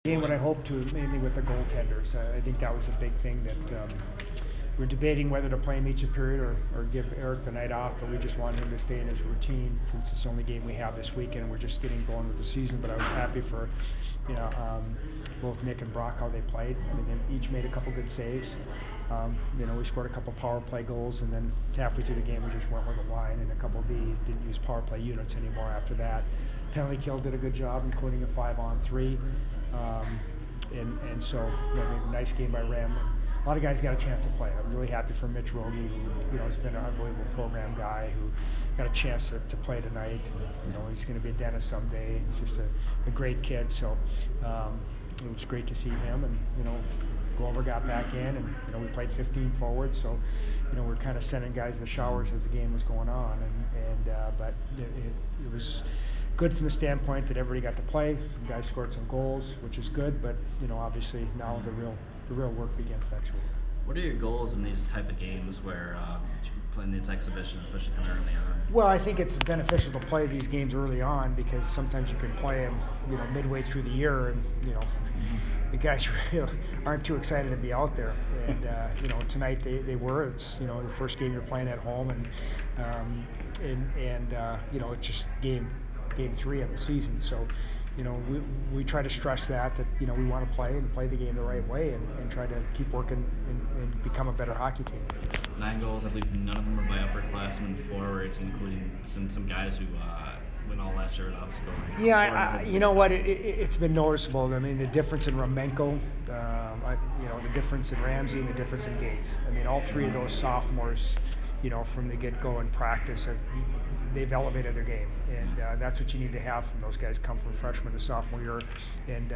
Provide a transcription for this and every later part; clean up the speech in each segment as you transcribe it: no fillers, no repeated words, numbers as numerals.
Game what I hoped to, mainly with the goaltenders. I think that was a big thing that we're debating whether to play him each period or give Eric the night off, but we just wanted him to stay in his routine since it's the only game we have this weekend. We're just getting going with the season, but I was happy for both Nick and Brock how they played. I mean, they each made a couple good saves. We scored a couple power play goals, and then halfway through the game we just went with a line, and a couple D didn't use power play units anymore after that. Penalty kill did a good job, including a 5-on-3. And so, a nice game by Ram. A lot of guys got a chance to play. I'm really happy for Mitch Rogie, who has been an unbelievable program guy who got a chance to play tonight. He's going to be a dentist someday. He's just a great kid. So it was great to see him. And Glover got back in, and we played 15 forwards. So we're kind of sending guys in the showers as the game was going on. But it was good from the standpoint that everybody got to play. Some guys scored some goals, which is good. But obviously now the real work begins next week. What are your goals in these type of games where playing these exhibitions, especially kind of early on? Well, I think it's beneficial to play these games early on because sometimes you can play them, midway through the year, and the guys aren't too excited to be out there. And tonight they were. It's the first game you're playing at home, and it's just game 3 of the season. So we try to stress that we want to play the game the right way and try to keep working and become a better hockey team. 9 goals, I believe none of them are by upperclassmen forwards, including some guys who went all last year without scoring. Yeah, you know what? It's been noticeable. I mean, the difference in Romenko, the difference in Ramsey, and the difference in Gates. I mean, all 3 of those sophomores, from the get-go in practice, they've elevated their game, and that's what you need to have from those guys. Come from freshman to sophomore year, and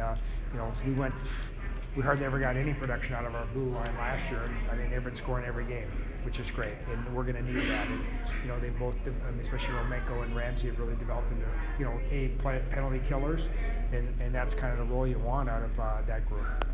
we hardly ever got any production out of our blue line last year. I mean, they've been scoring every game, which is great, and we're going to need that. And, they both, especially Romenko and Ramsey, have really developed into penalty killers, and that's kind of the role you want out of that group.